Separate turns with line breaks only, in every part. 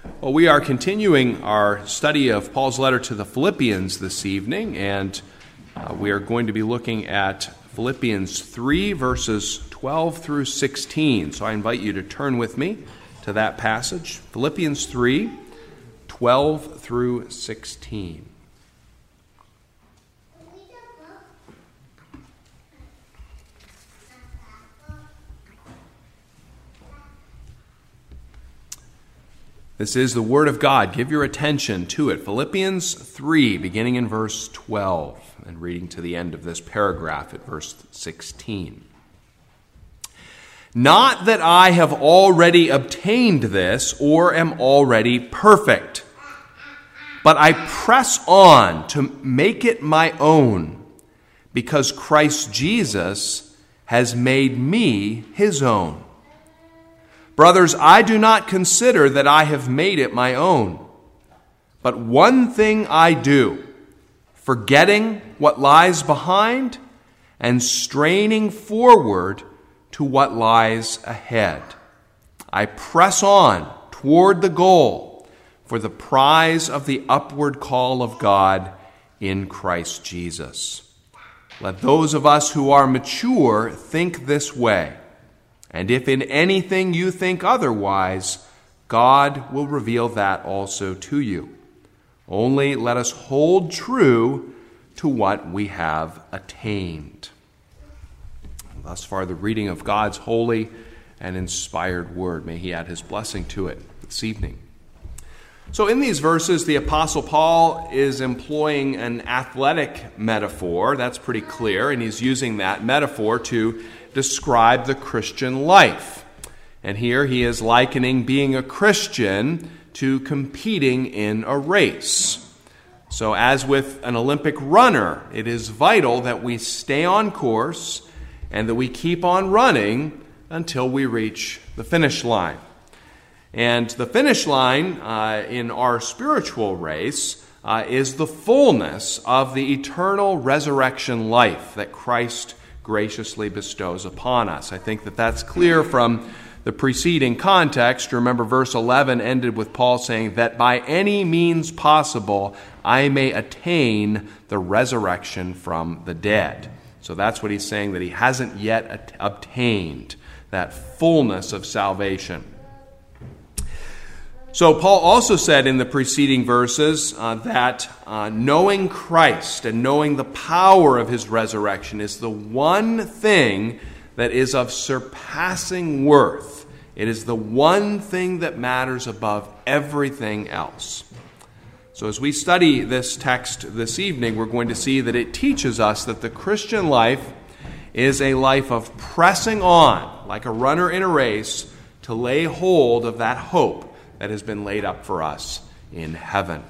Well, we are continuing our study of Paul's letter to the Philippians this evening, and we are going to be looking at Philippians 3, verses 12 through 16. So I invite you to turn with me to that passage, Philippians 3, 12 through 16. This is the Word of God. Give your attention to it. Philippians 3, beginning in verse 12, and reading to the end of this paragraph at verse 16. Not that I have already obtained this or am already perfect, but I press on to make it my own, because Christ Jesus has made me his own. Brothers, I do not consider that I have made it my own. But one thing I do, forgetting what lies behind and straining forward to what lies ahead. I press on toward the goal for the prize of the upward call of God in Christ Jesus. Let those of us who are mature think this way. And if in anything you think otherwise, God will reveal that also to you. Only let us hold true to what we have attained. Thus far, the reading of God's holy and inspired word. May he add his blessing to it this evening. So in these verses, the Apostle Paul is employing an athletic metaphor. That's pretty clear, and he's using that metaphor to describe the Christian life. And here he is likening being a Christian to competing in a race. So as with an Olympic runner, it is vital that we stay on course and that we keep on running until we reach the finish line. And the finish line in our spiritual race is the fullness of the eternal resurrection life that Christ graciously bestows upon us. I think that that's clear from the preceding context. Remember, verse 11 ended with Paul saying that by any means possible I may attain the resurrection from the dead. So that's what he's saying, that he hasn't yet obtained that fullness of salvation. So Paul also said in the preceding verses that knowing Christ and knowing the power of his resurrection is the one thing that is of surpassing worth. It is the one thing that matters above everything else. So as we study this text this evening, we're going to see that it teaches us that the Christian life is a life of pressing on, like a runner in a race, to lay hold of that hope that has been laid up for us in heaven.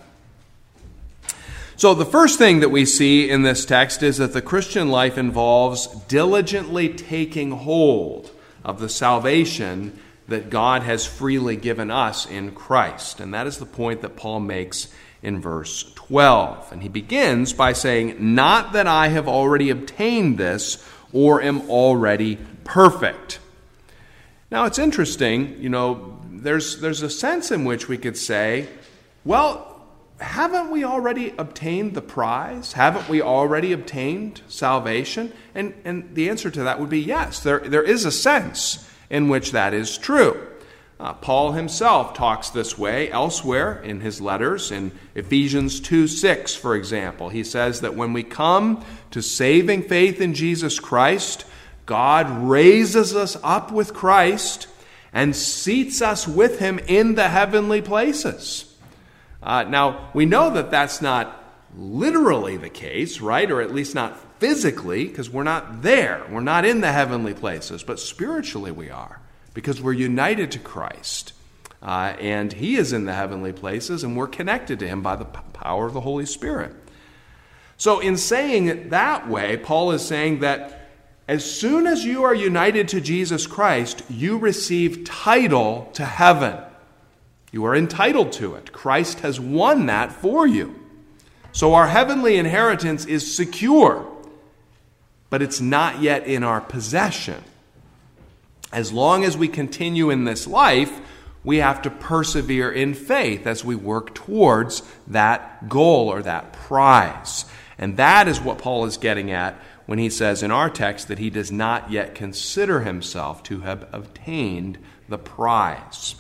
So the first thing that we see in this text is that the Christian life involves diligently taking hold of the salvation that God has freely given us in Christ. And that is the point that Paul makes in verse 12. And he begins by saying, not that I have already obtained this or am already perfect. Now it's interesting, there's a sense in which we could say, well, haven't we already obtained the prize? Haven't we already obtained salvation? And the answer to that would be yes. There is a sense in which that is true. Paul himself talks this way elsewhere in his letters. In Ephesians 2:6, for example, he says that when we come to saving faith in Jesus Christ, God raises us up with Christ and seats us with him in the heavenly places. Now, we know that that's not literally the case, right? Or at least not physically, because we're not there. We're not in the heavenly places. But spiritually we are, because we're united to Christ. And he is in the heavenly places, and we're connected to him by the power of the Holy Spirit. So in saying it that way, Paul is saying that as soon as you are united to Jesus Christ, you receive title to heaven. You are entitled to it. Christ has won that for you. So our heavenly inheritance is secure, but it's not yet in our possession. As long as we continue in this life, we have to persevere in faith as we work towards that goal or that prize. And that is what Paul is getting at when he says in our text that he does not yet consider himself to have obtained the prize.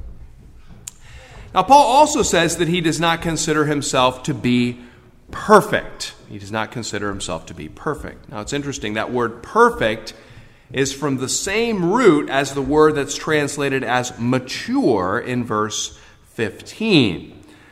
Now, Paul also says that he does not consider himself to be perfect. He does not consider himself to be perfect. Now, it's interesting, that word perfect is from the same root as the word that's translated as mature in verse 15.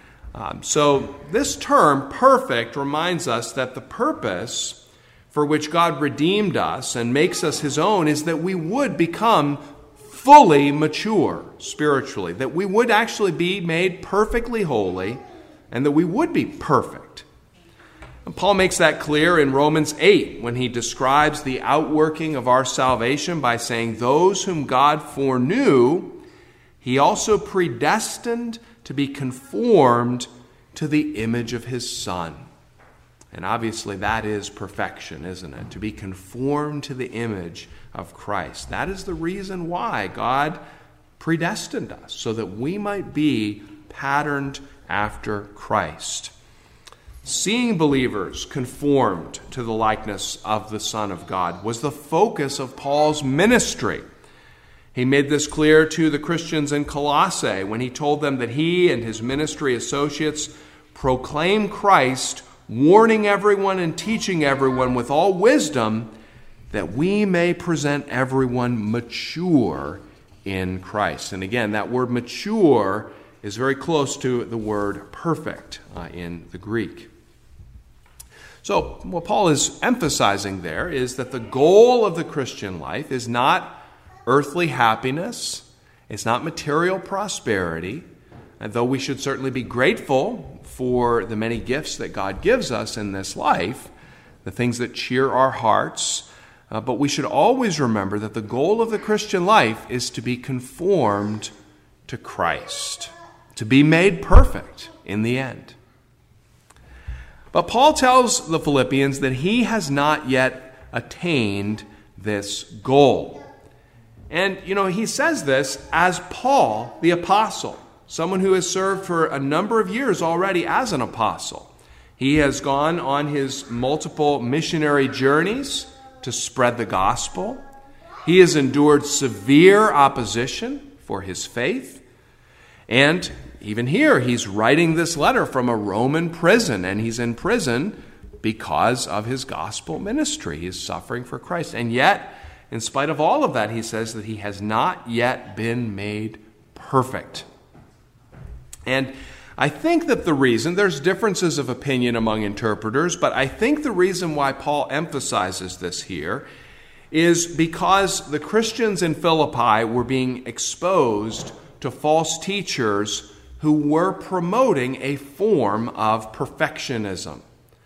So this term, perfect, reminds us that the purpose for which God redeemed us and makes us his own is that we would become fully mature spiritually, that we would actually be made perfectly holy, and that we would be perfect. And Paul makes that clear in Romans 8 when he describes the outworking of our salvation by saying, "Those whom God foreknew, he also predestined to be conformed to the image of his Son." And obviously that is perfection, isn't it? To be conformed to the image of Christ. That is the reason why God predestined us, so that we might be patterned after Christ. Seeing believers conformed to the likeness of the Son of God was the focus of Paul's ministry. He made this clear to the Christians in Colossae when he told them that he and his ministry associates proclaim Christ, warning everyone and teaching everyone with all wisdom, that we may present everyone mature in Christ. And again, that word mature is very close to the word perfect in the Greek. So what Paul is emphasizing there is that the goal of the Christian life is not earthly happiness, it's not material prosperity, and though we should certainly be grateful for the many gifts that God gives us in this life, the things that cheer our hearts, but we should always remember that the goal of the Christian life is to be conformed to Christ, to be made perfect in the end. But Paul tells the Philippians that he has not yet attained this goal. And, he says this as Paul, the apostle, someone who has served for a number of years already as an apostle. He has gone on his multiple missionary journeys to spread the gospel. He has endured severe opposition for his faith. And even here, he's writing this letter from a Roman prison, and he's in prison because of his gospel ministry. He's suffering for Christ. And yet, in spite of all of that, he says that he has not yet been made perfect. And I think that the reason, there's differences of opinion among interpreters, but I think the reason why Paul emphasizes this here is because the Christians in Philippi were being exposed to false teachers who were promoting a form of perfectionism.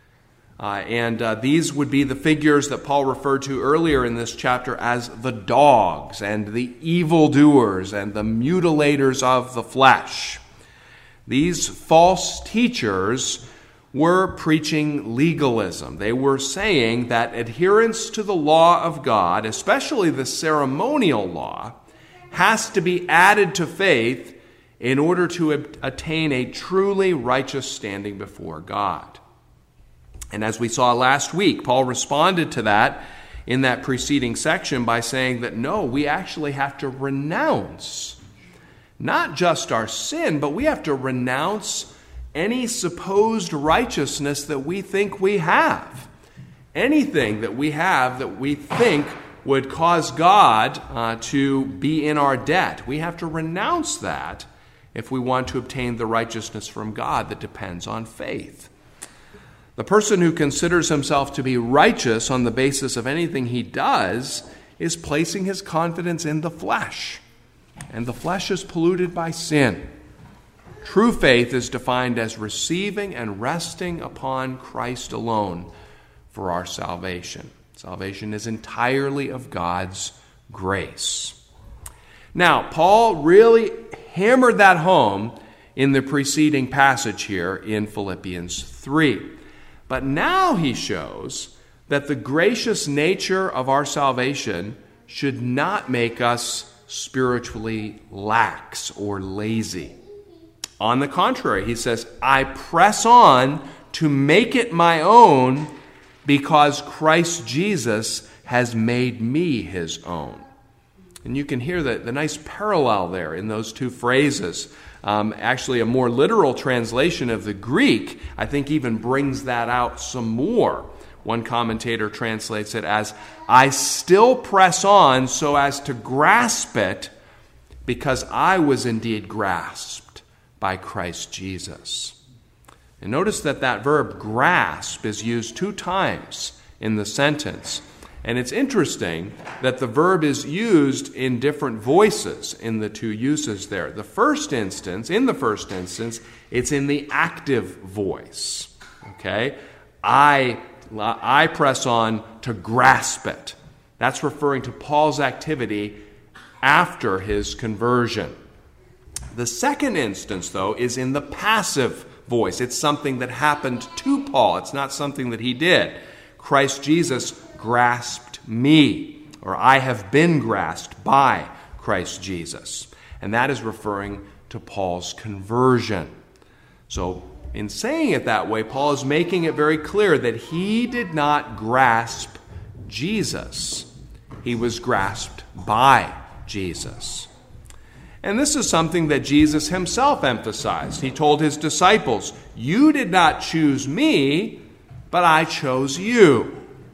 These would be the figures that Paul referred to earlier in this chapter as the dogs and the evildoers and the mutilators of the flesh. These false teachers were preaching legalism. They were saying that adherence to the law of God, especially the ceremonial law, has to be added to faith in order to attain a truly righteous standing before God. And as we saw last week, Paul responded to that in that preceding section by saying that no, we actually have to renounce not just our sin, but we have to renounce any supposed righteousness that we think we have. Anything that we have that we think would cause God to be in our debt. We have to renounce that if we want to obtain the righteousness from God that depends on faith. The person who considers himself to be righteous on the basis of anything he does is placing his confidence in the flesh. And the flesh is polluted by sin. True faith is defined as receiving and resting upon Christ alone for our salvation. Salvation is entirely of God's grace. Now, Paul really hammered that home in the preceding passage here in Philippians 3. But now he shows that the gracious nature of our salvation should not make us spiritually lax or lazy. On the contrary, he says, I press on to make it my own because Christ Jesus has made me his own. And you can hear the nice parallel there in those two phrases. Actually, a more literal translation of the Greek, I think, even brings that out some more. One commentator translates it as, I still press on so as to grasp it because I was indeed grasped by Christ Jesus. And notice that verb grasp is used 2 times in the sentence. And it's interesting that the verb is used in different voices in the 2 uses there. In the first instance, it's in the active voice. Okay? I press on to grasp it. That's referring to Paul's activity after his conversion. The second instance, though, is in the passive voice. It's something that happened to Paul. It's not something that he did. Christ Jesus grasped me, or I have been grasped by Christ Jesus. And that is referring to Paul's conversion. So, in saying it that way, Paul is making it very clear that he did not grasp Jesus. He was grasped by Jesus. And this is something that Jesus himself emphasized. He told his disciples, you did not choose me, but I chose you.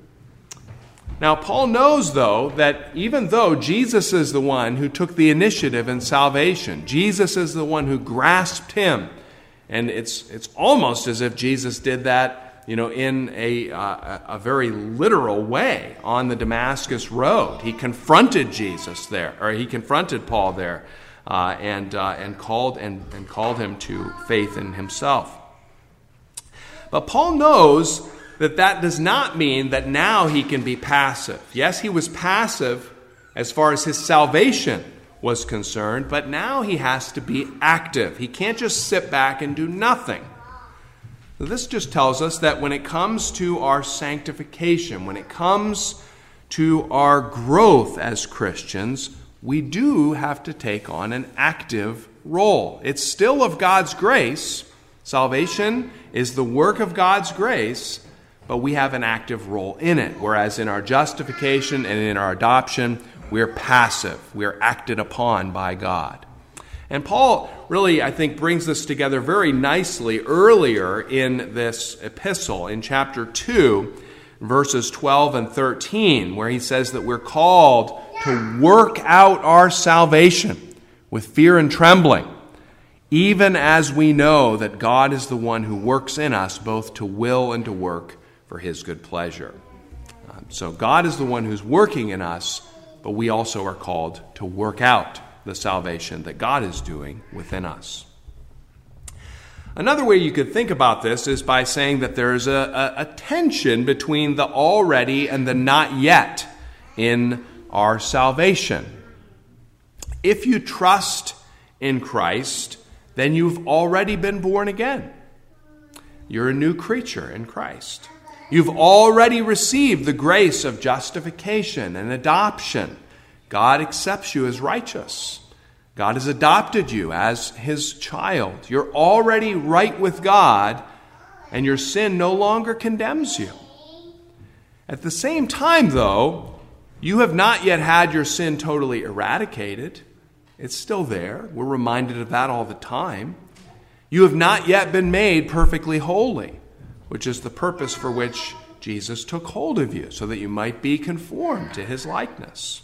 Now, Paul knows, though, that even though Jesus is the one who took the initiative in salvation, Jesus is the one who grasped him, and it's almost as if Jesus did that, in a very literal way on the Damascus Road. He confronted Jesus there, or he confronted Paul there, and called him to faith in himself. But Paul knows that does not mean that now he can be passive. Yes, he was passive as far as his salvation was concerned, but now he has to be active. He can't just sit back and do nothing. This just tells us that when it comes to our sanctification, when it comes to our growth as Christians, we do have to take on an active role. It's still of God's grace. Salvation is the work of God's grace, but we have an active role in it. Whereas in our justification and in our adoption, we're passive. We're acted upon by God. And Paul really, I think, brings this together very nicely earlier in this epistle, in chapter 2, verses 12 and 13, where he says that we're called to work out our salvation with fear and trembling, even as we know that God is the one who works in us both to will and to work for his good pleasure. So God is the one who's working in us, but we also are called to work out the salvation that God is doing within us. Another way you could think about this is by saying that there's a tension between the already and the not yet in our salvation. If you trust in Christ, then you've already been born again. You're a new creature in Christ. You've already received the grace of justification and adoption. God accepts you as righteous. God has adopted you as his child. You're already right with God, and your sin no longer condemns you. At the same time, though, you have not yet had your sin totally eradicated. It's still there. We're reminded of that all the time. You have not yet been made perfectly holy, which is the purpose for which Jesus took hold of you, so that you might be conformed to his likeness.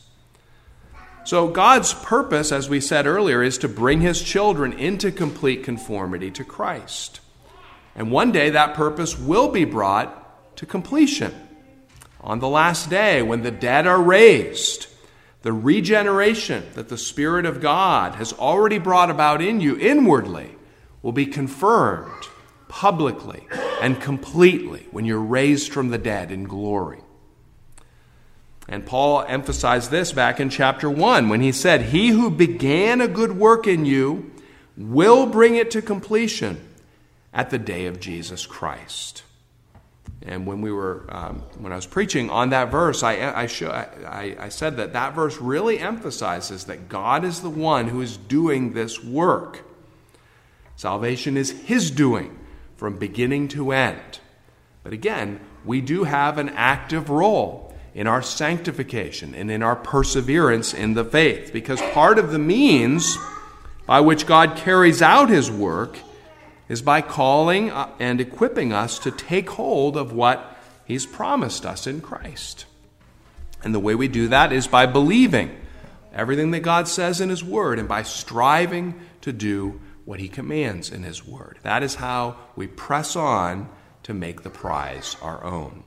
So God's purpose, as we said earlier, is to bring his children into complete conformity to Christ. And one day that purpose will be brought to completion. On the last day, when the dead are raised, the regeneration that the Spirit of God has already brought about in you inwardly will be confirmed publicly and completely when you're raised from the dead in glory. And Paul emphasized this back in chapter 1 when he said, he who began a good work in you will bring it to completion at the day of Jesus Christ. And when I was preaching on that verse, I said that verse really emphasizes that God is the one who is doing this work. Salvation is His doing from beginning to end. But again, we do have an active role in our sanctification and in our perseverance in the faith, because part of the means by which God carries out His work is by calling and equipping us to take hold of what He's promised us in Christ. And the way we do that is by believing everything that God says in His Word and by striving to do what He commands in His Word. That is how we press on to make the prize our own.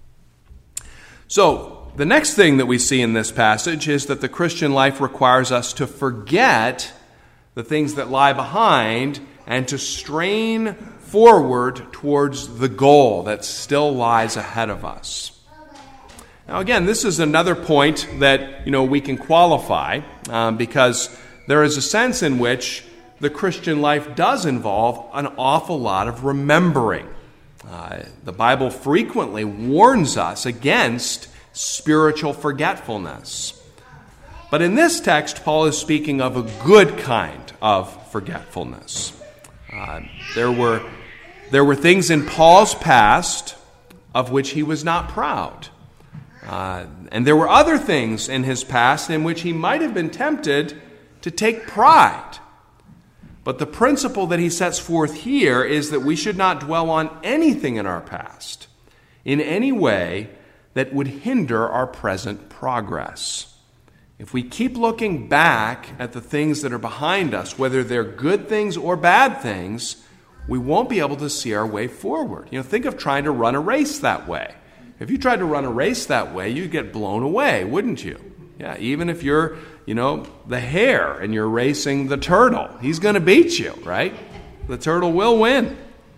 So, the next thing that we see in this passage is that the Christian life requires us to forget the things that lie behind and to strain forward towards the goal that still lies ahead of us. Now again, this is another point that we can qualify because there is a sense in which the Christian life does involve an awful lot of remembering. The Bible frequently warns us against spiritual forgetfulness. But in this text, Paul is speaking of a good kind of forgetfulness. There were things in Paul's past of which he was not proud. And there were other things in his past in which he might have been tempted to take pride. But the principle that he sets forth here is that we should not dwell on anything in our past in any way that would hinder our present progress. If we keep looking back at the things that are behind us, whether they're good things or bad things, we won't be able to see our way forward. Think of trying to run a race that way. If you tried to run a race that way, you'd get blown away, wouldn't you? Yeah, even if you're, the hare and you're racing the turtle, he's going to beat you, right? The turtle will win.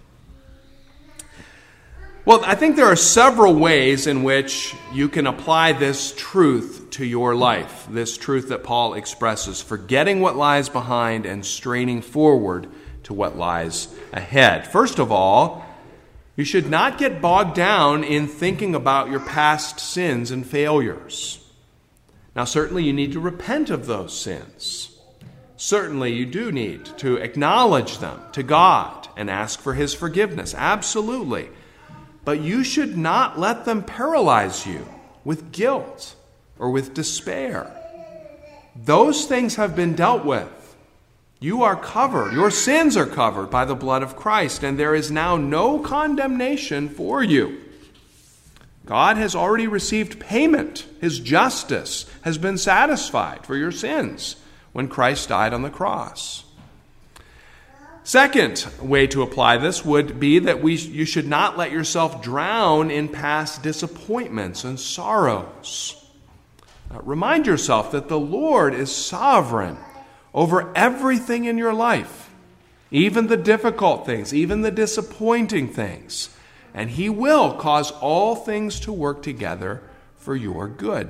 Well, I think there are several ways in which you can apply this truth to your life, this truth that Paul expresses, forgetting what lies behind and straining forward to what lies ahead. First of all, you should not get bogged down in thinking about your past sins and failures. Now, certainly you need to repent of those sins. Certainly you do need to acknowledge them to God and ask for His forgiveness. Absolutely. But you should not let them paralyze you with guilt or with despair. Those things have been dealt with. You are covered. Your sins are covered by the blood of Christ, and there is now no condemnation for you. God has already received payment. His justice has been satisfied for your sins when Christ died on the cross. Second way to apply this would be that you should not let yourself drown in past disappointments and sorrows. Remind yourself that the Lord is sovereign over everything in your life, even the difficult things, even the disappointing things. And He will cause all things to work together for your good.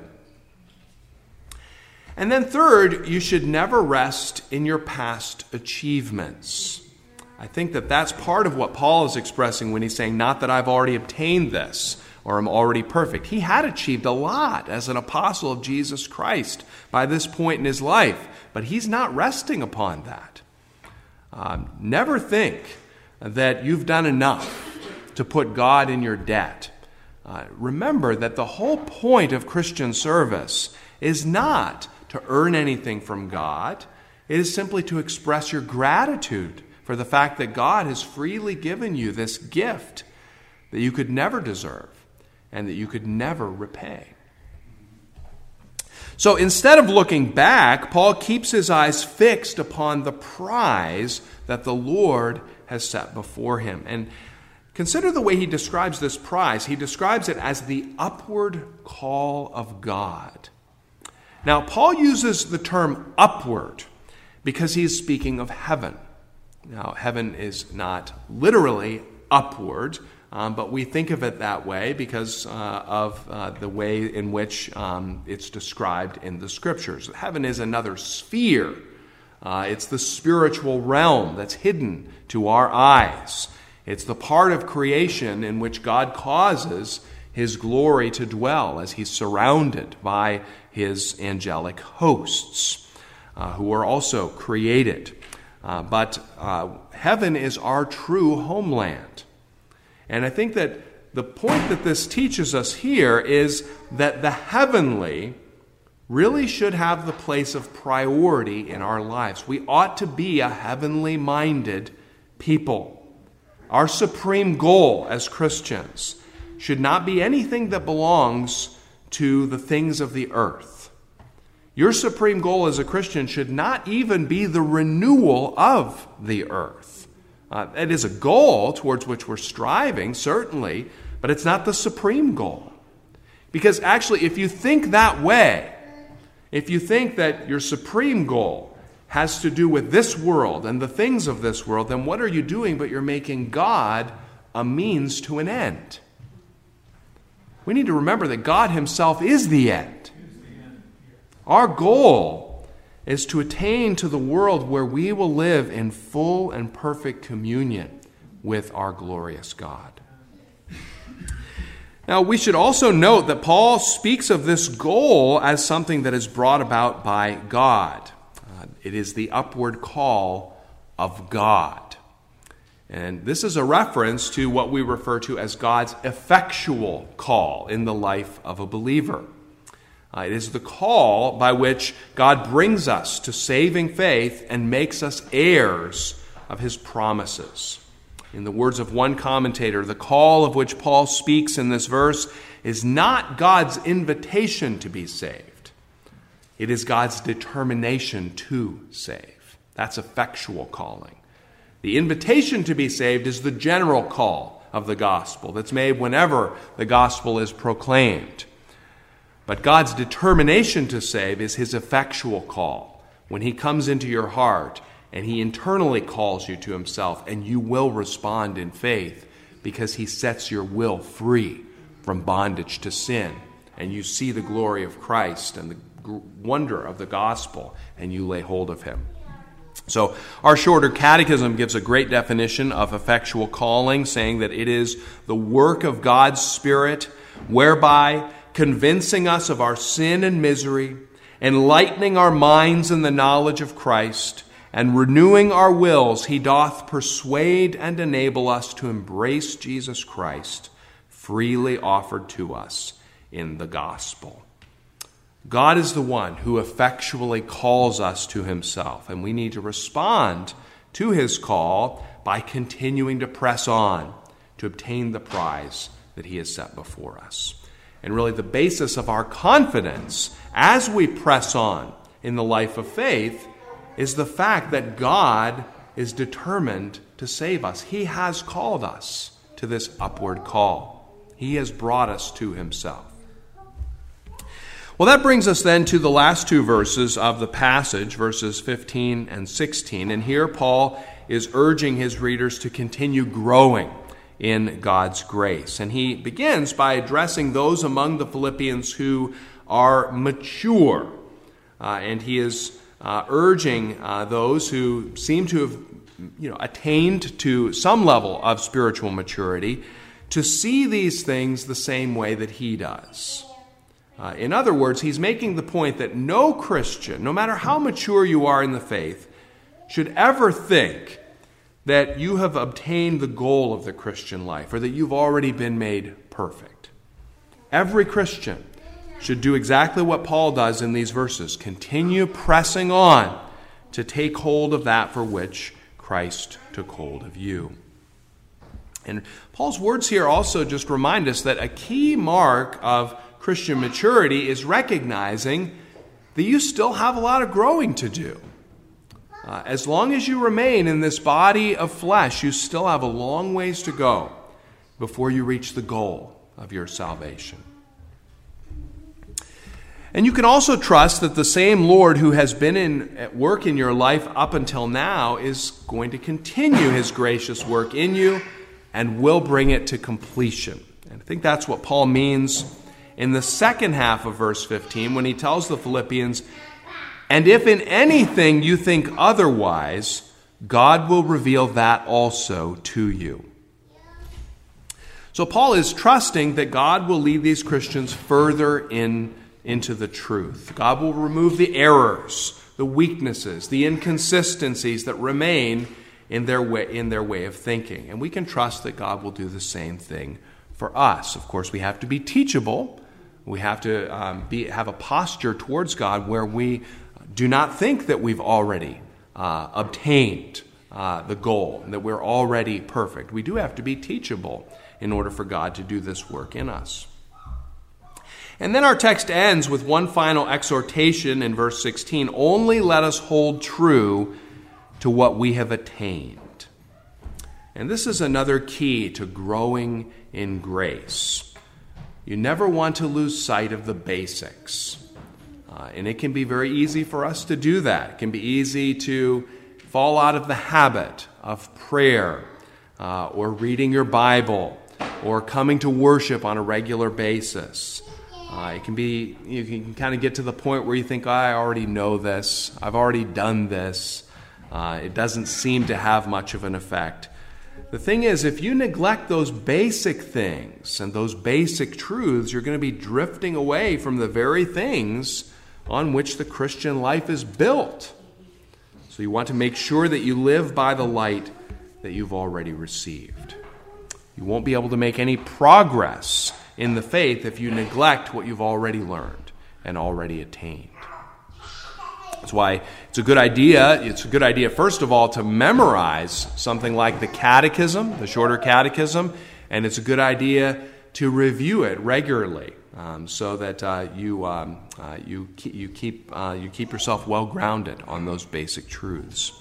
And then third, you should never rest in your past achievements. I think that that's part of what Paul is expressing when he's saying, not that I've already obtained this or am already perfect. He had achieved a lot as an apostle of Jesus Christ by this point in his life, but he's not resting upon that. Never think that you've done enough to put God in your debt. Remember that the whole point of Christian service is not to earn anything from God. It is simply to express your gratitude for the fact that God has freely given you this gift that you could never deserve and that you could never repay. So instead of looking back, Paul keeps his eyes fixed upon the prize that the Lord has set before him. And consider the way he describes this prize. He describes it as the upward call of God. Now, Paul uses the term upward because he's speaking of heaven. Now, heaven is not literally upward, but we think of it that way because of the way in which it's described in the Scriptures. Heaven is another sphere. It's the spiritual realm that's hidden to our eyes. It's the part of creation in which God causes his glory to dwell as he's surrounded by his angelic hosts, who are also created. But heaven is our true homeland. And I think that the point that this teaches us here is that the heavenly really should have the place of priority in our lives. We ought to be a heavenly-minded people. Our supreme goal as Christians should not be anything that belongs to the things of the earth. Your supreme goal as a Christian should not even be the renewal of the earth. It is a goal towards which we're striving, certainly, but it's not the supreme goal. Because actually, if you think that way, if you think that your supreme goal has to do with this world and the things of this world, then what are you doing but you're making God a means to an end? We need to remember that God himself is the end. Our goal is to attain to the world where we will live in full and perfect communion with our glorious God. Now, we should also note that Paul speaks of this goal as something that is brought about by God. It is the upward call of God. And this is a reference to what we refer to as God's effectual call in the life of a believer. It is the call by which God brings us to saving faith and makes us heirs of his promises. In the words of one commentator, the call of which Paul speaks in this verse is not God's invitation to be saved. It is God's determination to save. That's effectual calling. The invitation to be saved is the general call of the gospel that's made whenever the gospel is proclaimed. But God's determination to save is his effectual call. When he comes into your heart and he internally calls you to himself, and you will respond in faith because he sets your will free from bondage to sin, and you see the glory of Christ and the wonder of the gospel, and you lay hold of him. So our shorter catechism gives a great definition of effectual calling, saying that it is the work of God's Spirit whereby convincing us of our sin and misery, enlightening our minds in the knowledge of Christ, and renewing our wills, he doth persuade and enable us to embrace Jesus Christ, freely offered to us in the gospel. God is the one who effectually calls us to himself, and we need to respond to his call by continuing to press on to obtain the prize that he has set before us. And really the basis of our confidence as we press on in the life of faith is the fact that God is determined to save us. He has called us to this upward call. He has brought us to himself. Well, that brings us then to the last two verses of the passage, verses 15 and 16. And here Paul is urging his readers to continue growing in God's grace. And he begins by addressing those among the Philippians who are mature. And he is urging those who seem to have attained to some level of spiritual maturity to see these things the same way that he does. In other words, he's making the point that no Christian, no matter how mature you are in the faith, should ever think that you have obtained the goal of the Christian life or that you've already been made perfect. Every Christian should do exactly what Paul does in these verses. Continue pressing on to take hold of that for which Christ took hold of you. And Paul's words here also just remind us that a key mark of Christian maturity is recognizing that you still have a lot of growing to do. As long as you remain in this body of flesh, you still have a long ways to go before you reach the goal of your salvation. And you can also trust that the same Lord who has been at work in your life up until now is going to continue his gracious work in you and will bring it to completion. And I think that's what Paul means in the second half of verse 15 when he tells the Philippians, "And if in anything you think otherwise, God will reveal that also to you." So Paul is trusting that God will lead these Christians further into the truth. God will remove the errors, the weaknesses, the inconsistencies that remain in their way of thinking. And we can trust that God will do the same thing for us. Of course, we have to be teachable. We have to have a posture towards God where we do not think that we've already obtained the goal, and that we're already perfect. We do have to be teachable in order for God to do this work in us. And then our text ends with one final exhortation in verse 16. Only let us hold true to what we have attained. And this is another key to growing in grace. You never want to lose sight of the basics. And it can be very easy for us to do that. It can be easy to fall out of the habit of prayer or reading your Bible or coming to worship on a regular basis. It can be, you can kind of get to the point where you think, I already know this. I've already done this. It doesn't seem to have much of an effect. The thing is, if you neglect those basic things and those basic truths, you're going to be drifting away from the very things on which the Christian life is built. So you want to make sure that you live by the light that you've already received. You won't be able to make any progress in the faith if you neglect what you've already learned and already attained. That's why it's a good idea. It's a good idea, first of all, to memorize something like the catechism, the shorter catechism, and it's a good idea to review it regularly so that you keep yourself well grounded on those basic truths.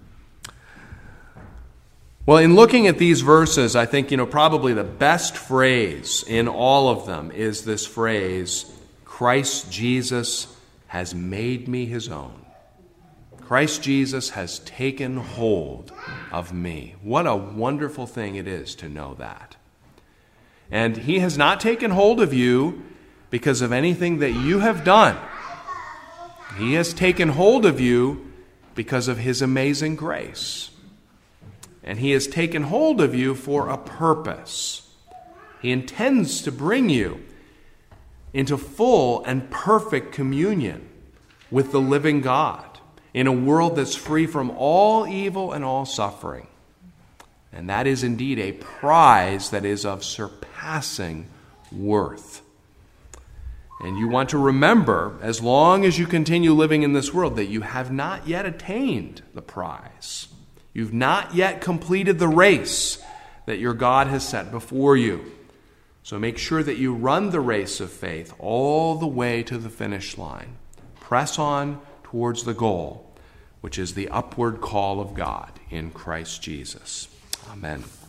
Well, in looking at these verses, I think, probably the best phrase in all of them is this phrase, Christ Jesus has made me his own. Christ Jesus has taken hold of me. What a wonderful thing it is to know that. And he has not taken hold of you because of anything that you have done. He has taken hold of you because of his amazing grace. And he has taken hold of you for a purpose. He intends to bring you into full and perfect communion with the living God in a world that's free from all evil and all suffering. And that is indeed a prize that is of surpassing worth. And you want to remember, as long as you continue living in this world, that you have not yet attained the prize. You've not yet completed the race that your God has set before you. So make sure that you run the race of faith all the way to the finish line. Press on towards the goal, which is the upward call of God in Christ Jesus. Amen.